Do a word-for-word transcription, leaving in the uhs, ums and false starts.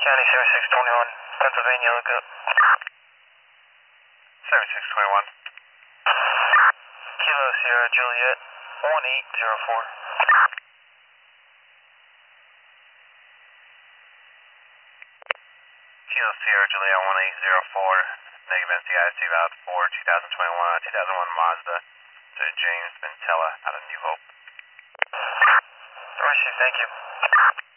County seventy-six twenty-one, Pennsylvania, look up. seventy-six twenty-one. Kilo Sierra Juliet, one eight zero four. Kilo Sierra Juliet, one eight zero four. Negative M C I C valid for two thousand twenty-one, two thousand one Mazda to James Ventella out of New Hope. Roger, thank you.